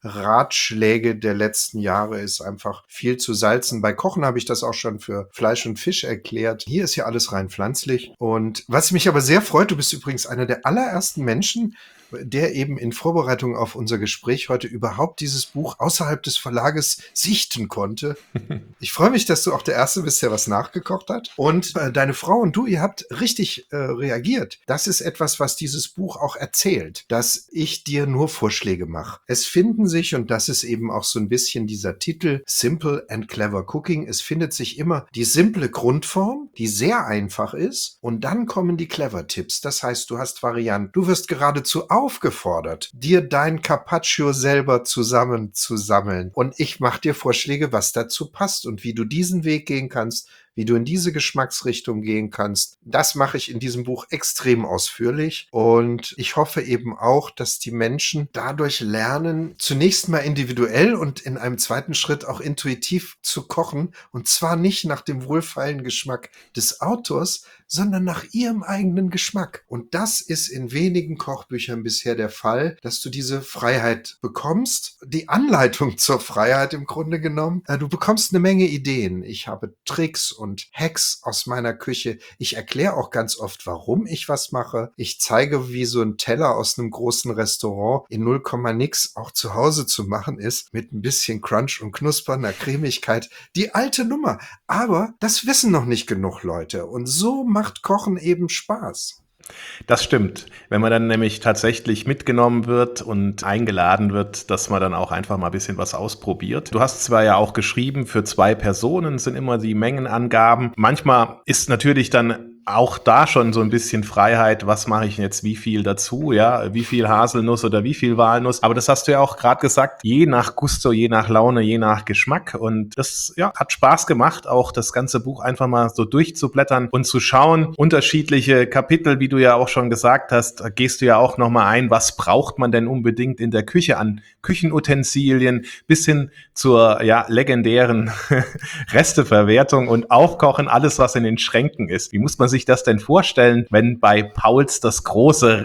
Ratschläge der letzten Jahre ist einfach viel zu salzen. Bei Kochen habe ich das auch schon für Fleisch und Fisch erklärt. Hier ist ja alles rein pflanzlich. Und was mich aber sehr freut, du bist übrigens einer der allerersten Menschen, der eben in Vorbereitung auf unser Gespräch heute überhaupt dieses Buch außerhalb des Verlages sichten konnte. Ich freue mich, dass du auch der Erste bist, der was nachgekocht hat. Und äh, deine Frau und du, ihr habt richtig äh, reagiert. Das ist etwas, was dieses Buch auch erzählt, dass ich dir nur Vorschläge mache. Es finden sich, und das ist eben auch so ein bisschen dieser Titel, Simple and Clever Cooking, es findet sich immer die simple Grundform, die sehr einfach ist, und dann kommen die Clever-Tipps. Das heißt, du hast Varianten. Du wirst geradezu aufgefordert, dir dein Carpaccio selber zusammenzusammeln. Und ich mache dir Vorschläge, was dazu passt und wie du diesen Weg gehen kannst, wie du in diese Geschmacksrichtung gehen kannst. Das mache ich in diesem Buch extrem ausführlich. Und ich hoffe eben auch, dass die Menschen dadurch lernen, zunächst mal individuell und in einem zweiten Schritt auch intuitiv zu kochen. Und zwar nicht nach dem wohlfeilen Geschmack des Autors, sondern nach ihrem eigenen Geschmack. Und das ist in wenigen Kochbüchern bisher der Fall, dass du diese Freiheit bekommst. Die Anleitung zur Freiheit im Grunde genommen. Du bekommst eine Menge Ideen. Ich habe Tricks und Hacks aus meiner Küche. Ich erkläre auch ganz oft, warum ich was mache. Ich zeige, wie so ein Teller aus einem großen Restaurant in null Komma nix auch zu Hause zu machen ist, mit ein bisschen Crunch und knuspernder Cremigkeit. Die alte Nummer. Aber das wissen noch nicht genug Leute. Und so macht Kochen eben Spaß. Das stimmt. Wenn man dann nämlich tatsächlich mitgenommen wird und eingeladen wird, dass man dann auch einfach mal ein bisschen was ausprobiert. Du hast zwar ja auch geschrieben, für zwei Personen sind immer die Mengenangaben. Manchmal ist natürlich dann auch da schon so ein bisschen Freiheit, was mache ich jetzt wie viel dazu, ja, wie viel Haselnuss oder wie viel Walnuss. Aber das hast du ja auch gerade gesagt, je nach Gusto, je nach Laune, je nach Geschmack. Und das ja, hat Spaß gemacht, auch das ganze Buch einfach mal so durchzublättern und zu schauen. Unterschiedliche Kapitel, wie du ja auch schon gesagt hast, da gehst du ja auch nochmal ein, was braucht man denn unbedingt in der Küche an Küchenutensilien bis hin zur ja legendären Resteverwertung und Aufkochen, alles was in den Schränken ist. Wie muss man sich das denn vorstellen, wenn bei Pauls das große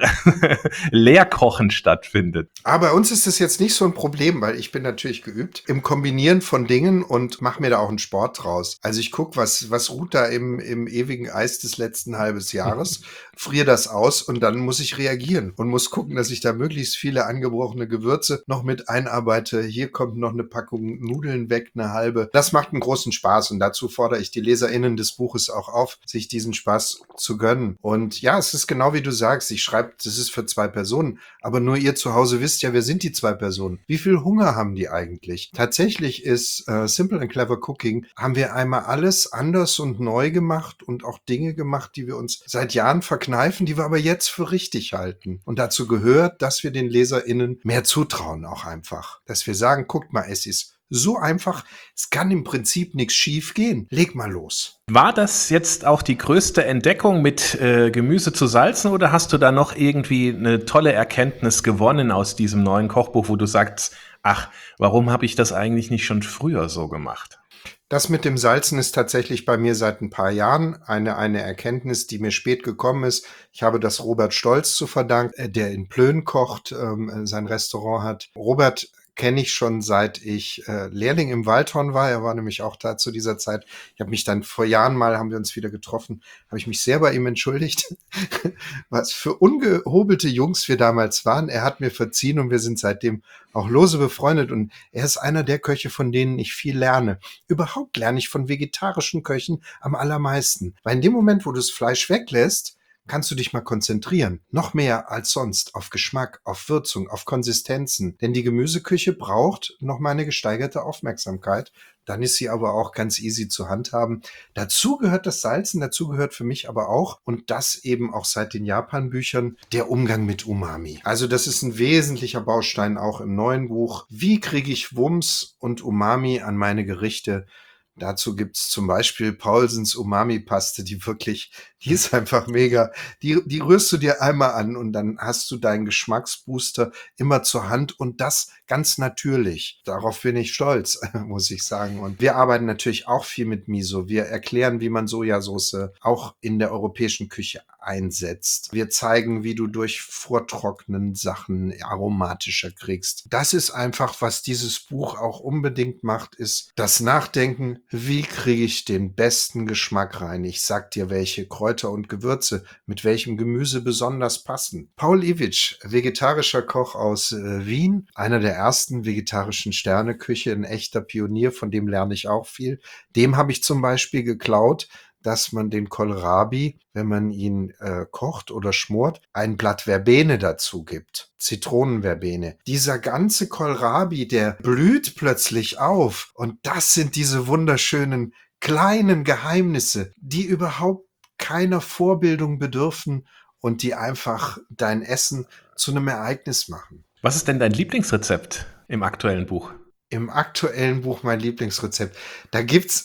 Leerkochen stattfindet? Aber bei uns ist das jetzt nicht so ein Problem, weil ich bin natürlich geübt im Kombinieren von Dingen und mache mir da auch einen Sport draus. Also ich gucke, was, was ruht da im, im ewigen Eis des letzten halbes Jahres, friere das aus und dann muss ich reagieren und muss gucken, dass ich da möglichst viele angebrochene Gewürze noch mit einarbeite. Hier kommt noch eine Packung Nudeln weg, eine halbe. Das macht einen großen Spaß und dazu fordere ich die LeserInnen des Buches auch auf, sich diesen Spaß zu gönnen. Und ja, es ist genau wie du sagst, ich schreibe, das ist für zwei Personen, aber nur ihr zu Hause wisst ja, wer sind die zwei Personen? Wie viel Hunger haben die eigentlich? Tatsächlich ist äh, Simple and Clever Cooking, haben wir einmal alles anders und neu gemacht und auch Dinge gemacht, die wir uns seit Jahren verkneifen, die wir aber jetzt für richtig halten. Und dazu gehört, dass wir den LeserInnen mehr zutrauen auch einfach. Dass wir sagen, guckt mal, es ist so einfach, es kann im Prinzip nichts schief gehen. Leg mal los. War das jetzt auch die größte Entdeckung, mit äh, Gemüse zu salzen, oder hast du da noch irgendwie eine tolle Erkenntnis gewonnen aus diesem neuen Kochbuch, wo du sagst, ach, warum habe ich das eigentlich nicht schon früher so gemacht? Das mit dem Salzen ist tatsächlich bei mir seit ein paar Jahren eine, eine Erkenntnis, die mir spät gekommen ist. Ich habe das Robert Stolz zu verdanken, der in Plön kocht, ähm, sein Restaurant hat. Robert kenne ich schon seit ich äh, Lehrling im Waldhorn war. Er war nämlich auch da zu dieser Zeit. Ich habe mich dann vor Jahren mal, haben wir uns wieder getroffen, habe ich mich sehr bei ihm entschuldigt, was für ungehobelte Jungs wir damals waren. Er hat mir verziehen und wir sind seitdem auch lose befreundet. Und er ist einer der Köche, von denen ich viel lerne. Überhaupt lerne ich von vegetarischen Köchen am allermeisten. Weil in dem Moment, wo du das Fleisch weglässt, kannst du dich mal konzentrieren. Noch mehr als sonst auf Geschmack, auf Würzung, auf Konsistenzen. Denn die Gemüseküche braucht noch mal eine gesteigerte Aufmerksamkeit. Dann ist sie aber auch ganz easy zu handhaben. Dazu gehört das Salzen, dazu gehört für mich aber auch, und das eben auch seit den Japan-Büchern, der Umgang mit Umami. Also das ist ein wesentlicher Baustein auch im neuen Buch. Wie kriege ich Wumms und Umami an meine Gerichte? Dazu gibt's zum Beispiel Paulsens Umami-Paste, die wirklich, die ist einfach mega. Die, die rührst du dir einmal an und dann hast du deinen Geschmacksbooster immer zur Hand und das ganz natürlich. Darauf bin ich stolz, muss ich sagen. Und wir arbeiten natürlich auch viel mit Miso. Wir erklären, wie man Sojasauce auch in der europäischen Küche einsetzt. Wir zeigen, wie du durch Vortrocknen Sachen aromatischer kriegst. Das ist einfach, was dieses Buch auch unbedingt macht, ist das Nachdenken, wie kriege ich den besten Geschmack rein? Ich sag dir, welche Kräuter und Gewürze mit welchem Gemüse besonders passen. Paul Iwitsch, vegetarischer Koch aus äh, Wien, einer der ersten vegetarischen Sterneküche, ein echter Pionier, von dem lerne ich auch viel. Dem habe ich zum Beispiel geklaut, dass man den Kohlrabi, wenn man ihn äh, kocht oder schmort, ein Blatt Verbene dazu gibt. Zitronenverbene. Dieser ganze Kohlrabi, der blüht plötzlich auf. Und das sind diese wunderschönen kleinen Geheimnisse, die überhaupt keiner Vorbildung bedürfen und die einfach dein Essen zu einem Ereignis machen. Was ist denn dein Lieblingsrezept im aktuellen Buch? Im aktuellen Buch mein Lieblingsrezept. Da gibt's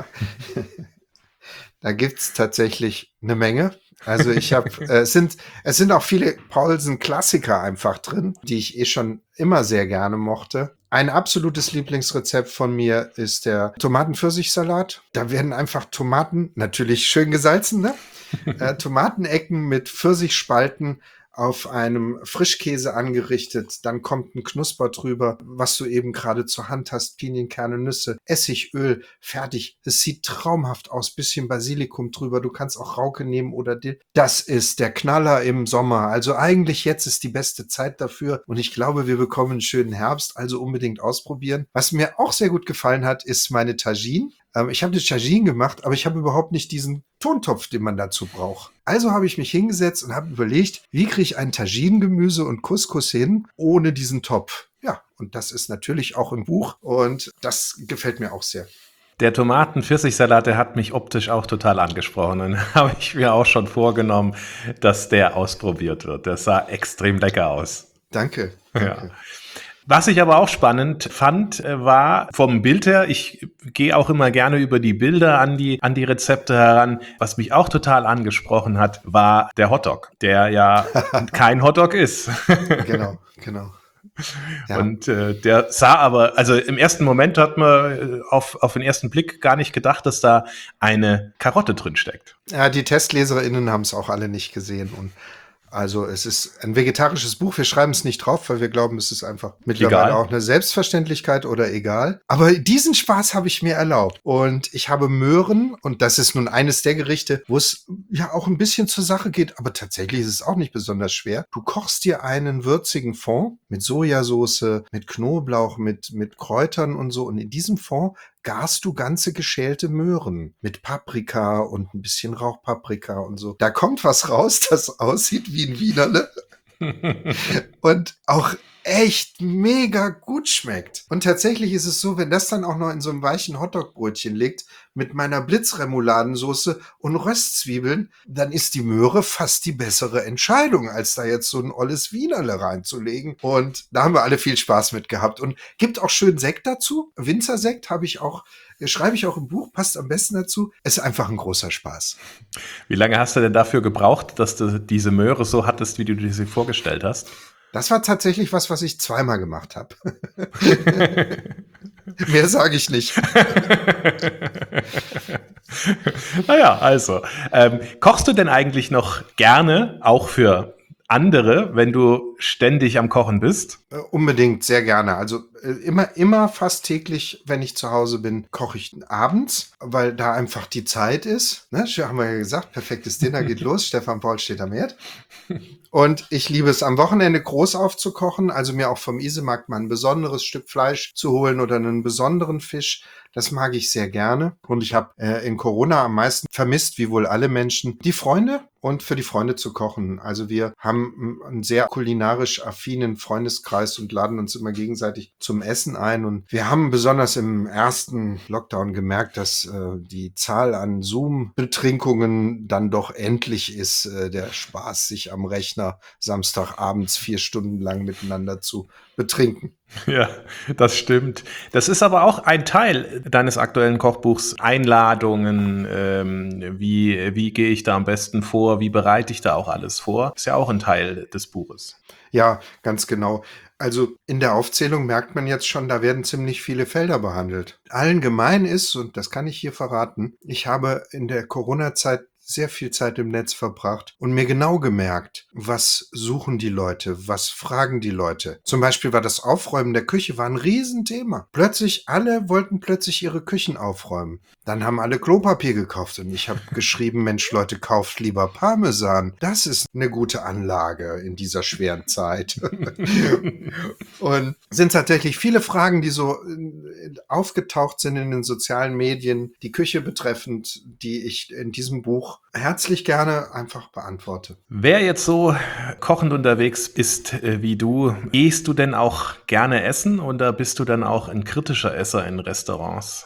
Da gibt's tatsächlich eine Menge. Also ich habe, äh, es sind es sind auch viele Paulsen-Klassiker einfach drin, die ich eh schon immer sehr gerne mochte. Ein absolutes Lieblingsrezept von mir ist der Tomaten-Pfirsich-Salat. Da werden einfach Tomaten, natürlich schön gesalzen, ne? äh, Tomatenecken mit Pfirsichspalten auf einem Frischkäse angerichtet, dann kommt ein Knusper drüber, was du eben gerade zur Hand hast, Pinienkerne, Nüsse, Essig, Öl, fertig. Es sieht traumhaft aus, bisschen Basilikum drüber, du kannst auch Rauke nehmen oder Dill. Das ist der Knaller im Sommer, also eigentlich jetzt ist die beste Zeit dafür und ich glaube, wir bekommen einen schönen Herbst, also unbedingt ausprobieren. Was mir auch sehr gut gefallen hat, ist meine Tagine. Ähm, ich habe eine Tagine gemacht, aber ich habe überhaupt nicht diesen Tontopf, den man dazu braucht. Also habe ich mich hingesetzt und habe überlegt, wie kriege ich ein Taginengemüse und Couscous hin, ohne diesen Topf. Ja, und das ist natürlich auch im Buch und das gefällt mir auch sehr. Der Tomaten-Pfirsich-Salat, der hat mich optisch auch total angesprochen. Und habe ich mir auch schon vorgenommen, dass der ausprobiert wird. Der sah extrem lecker aus. Danke. danke. Ja. Was ich aber auch spannend fand, war vom Bild her, ich gehe auch immer gerne über die Bilder an die, an die Rezepte heran. Was mich auch total angesprochen hat, war der Hotdog, der ja kein Hotdog ist. Genau, genau. Ja. Und äh, der sah aber, also im ersten Moment hat man auf, auf den ersten Blick gar nicht gedacht, dass da eine Karotte drin steckt. Ja, die TestleserInnen haben es auch alle nicht gesehen und also es ist ein vegetarisches Buch, wir schreiben es nicht drauf, weil wir glauben, es ist einfach mittlerweile Egal. auch eine Selbstverständlichkeit oder egal. Aber diesen Spaß habe ich mir erlaubt. Und ich habe Möhren und das ist nun eines der Gerichte, wo es ja auch ein bisschen zur Sache geht, aber tatsächlich ist es auch nicht besonders schwer. Du kochst dir einen würzigen Fond mit Sojasauce, mit Knoblauch, mit, mit Kräutern und so und in diesem Fond garst du ganze geschälte Möhren mit Paprika und ein bisschen Rauchpaprika und so. Da kommt was raus, das aussieht wie ein Wienerle und auch echt mega gut schmeckt. Und tatsächlich ist es so, wenn das dann auch noch in so einem weichen Hotdog-Brötchen liegt, mit meiner Blitzremouladensoße und Röstzwiebeln, dann ist die Möhre fast die bessere Entscheidung, als da jetzt so ein olles Wienerle reinzulegen. Und da haben wir alle viel Spaß mit gehabt. Und gibt auch schön Sekt dazu. Winzersekt habe ich auch, schreibe ich auch im Buch, passt am besten dazu. Es ist einfach ein großer Spaß. Wie lange hast du denn dafür gebraucht, dass du diese Möhre so hattest, wie du dir sie vorgestellt hast? Das war tatsächlich was, was ich zweimal gemacht habe. Mehr sage ich nicht. Naja, also, ähm, kochst du denn eigentlich noch gerne, auch für andere, wenn du ständig am Kochen bist? Äh, unbedingt, sehr gerne. Also äh, immer, immer fast täglich, wenn ich zu Hause bin, koche ich abends, weil da einfach die Zeit ist. Ne? Haben wir ja gesagt, perfektes Dinner geht los. Stefan Paul steht am Herd. Und ich liebe es, am Wochenende groß aufzukochen, also mir auch vom Isemarkt mal ein besonderes Stück Fleisch zu holen oder einen besonderen Fisch. Das mag ich sehr gerne. Und ich habe äh, in Corona am meisten vermisst, wie wohl alle Menschen, die Freunde und für die Freunde zu kochen. Also wir haben einen sehr kulinarisch affinen Freundeskreis und laden uns immer gegenseitig zum Essen ein. Und wir haben besonders im ersten Lockdown gemerkt, dass äh, die Zahl an Zoom-Betrinkungen dann doch endlich ist. Äh, der Spaß, sich am Rechner Samstagabends vier Stunden lang miteinander zu betrinken. Ja, das stimmt. Das ist aber auch ein Teil deines aktuellen Kochbuchs. Einladungen, ähm, wie, wie gehe ich da am besten vor, wie bereite ich da auch alles vor? Ist ja auch ein Teil des Buches. Ja, ganz genau. Also in der Aufzählung merkt man jetzt schon, da werden ziemlich viele Felder behandelt. Allen gemein ist, und das kann ich hier verraten, ich habe in der Corona-Zeit sehr viel Zeit im Netz verbracht und mir genau gemerkt, was suchen die Leute, was fragen die Leute. Zum Beispiel war das Aufräumen der Küche war ein Riesenthema. Plötzlich, alle wollten plötzlich ihre Küchen aufräumen. Dann haben alle Klopapier gekauft und ich habe geschrieben, Mensch Leute, kauft lieber Parmesan. Das ist eine gute Anlage in dieser schweren Zeit. Und sind tatsächlich viele Fragen, die so aufgetaucht sind in den sozialen Medien, die Küche betreffend, die ich in diesem Buch herzlich gerne einfach beantworte. Wer jetzt so kochend unterwegs ist äh, wie du, gehst du denn auch gerne essen oder bist du dann auch ein kritischer Esser in Restaurants?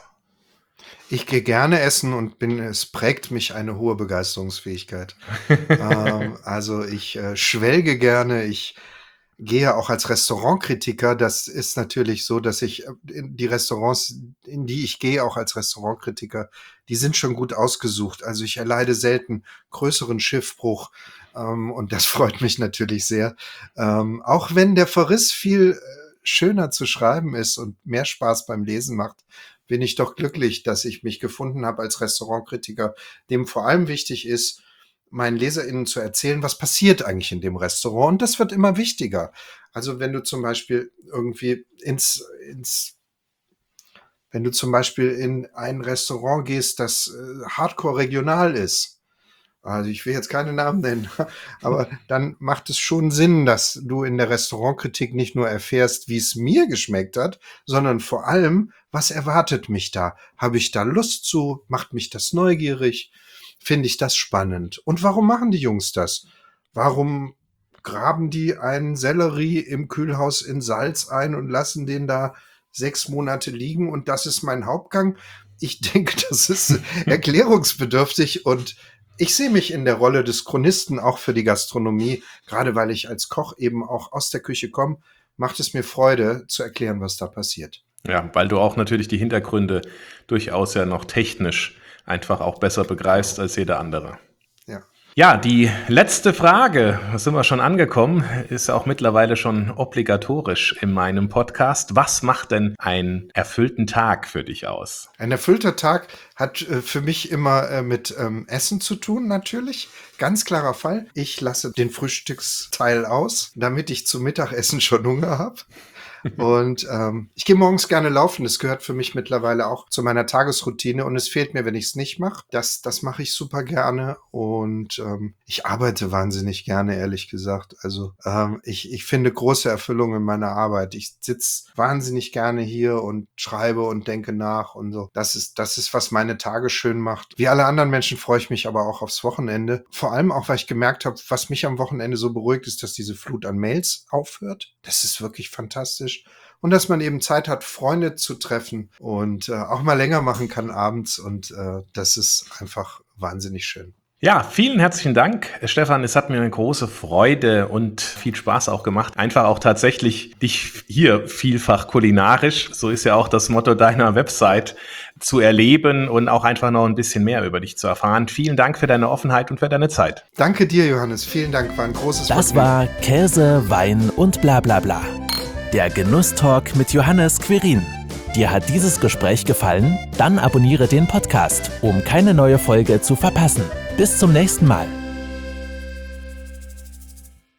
Ich gehe gerne essen und bin, es prägt mich eine hohe Begeisterungsfähigkeit. ähm, also ich äh, schwelge gerne, ich gehe auch als Restaurantkritiker. Das ist natürlich so, dass ich in die Restaurants, in die ich gehe, auch als Restaurantkritiker, die sind schon gut ausgesucht. Also ich erleide selten größeren Schiffbruch ähm, und das freut mich natürlich sehr. Ähm, auch wenn der Verriss viel äh, schöner zu schreiben ist und mehr Spaß beim Lesen macht, bin ich doch glücklich, dass ich mich gefunden habe als Restaurantkritiker, dem vor allem wichtig ist, meinen LeserInnen zu erzählen, was passiert eigentlich in dem Restaurant. Und das wird immer wichtiger. Also wenn du zum Beispiel irgendwie ins, ins wenn du zum Beispiel in ein Restaurant gehst, das äh, hardcore regional ist, also ich will jetzt keine Namen nennen, aber dann macht es schon Sinn, dass du in der Restaurantkritik nicht nur erfährst, wie es mir geschmeckt hat, sondern vor allem, was erwartet mich da? Habe ich da Lust zu? Macht mich das neugierig? Finde ich das spannend? Und warum machen die Jungs das? Warum graben die einen Sellerie im Kühlhaus in Salz ein und lassen den da sechs Monate liegen? Und das ist mein Hauptgang. Ich denke, das ist erklärungsbedürftig und ich sehe mich in der Rolle des Chronisten auch für die Gastronomie, gerade weil ich als Koch eben auch aus der Küche komme, macht es mir Freude zu erklären, was da passiert. Ja, weil du auch natürlich die Hintergründe durchaus ja noch technisch einfach auch besser begreifst als jeder andere. Ja. Ja, die letzte Frage, da sind wir schon angekommen, ist auch mittlerweile schon obligatorisch in meinem Podcast. Was macht denn einen erfüllten Tag für dich aus? Ein erfüllter Tag hat äh, für mich immer äh, mit ähm, Essen zu tun, natürlich. Ganz klarer Fall. Ich lasse den Frühstücksteil aus, damit ich zum Mittagessen schon Hunger habe. Und ähm, ich gehe morgens gerne laufen. Das gehört für mich mittlerweile auch zu meiner Tagesroutine. Und es fehlt mir, wenn ich es nicht mache. Das, das mache ich super gerne. Und ähm, ich arbeite wahnsinnig gerne, ehrlich gesagt. Also ähm, ich, ich finde große Erfüllung in meiner Arbeit. Ich sitze wahnsinnig gerne hier und schreibe und denke nach und so. Das ist, das ist, was meine Tage schön macht. Wie alle anderen Menschen freue ich mich aber auch aufs Wochenende. Vor allem auch, weil ich gemerkt habe, was mich am Wochenende so beruhigt, ist, dass diese Flut an Mails aufhört. Das ist wirklich fantastisch. Und dass man eben Zeit hat, Freunde zu treffen und äh, auch mal länger machen kann abends. Und äh, das ist einfach wahnsinnig schön. Ja, vielen herzlichen Dank, Stefan. Es hat mir eine große Freude und viel Spaß auch gemacht. Einfach auch tatsächlich dich hier vielfach kulinarisch, so ist ja auch das Motto deiner Website, zu erleben und auch einfach noch ein bisschen mehr über dich zu erfahren. Vielen Dank für deine Offenheit und für deine Zeit. Danke dir, Johannes. Vielen Dank. War ein großes Das Vergnügen. war Käse, Wein und bla bla bla. Der Genusstalk mit Johannes Quirin. Dir hat dieses Gespräch gefallen? Dann abonniere den Podcast, um keine neue Folge zu verpassen. Bis zum nächsten Mal.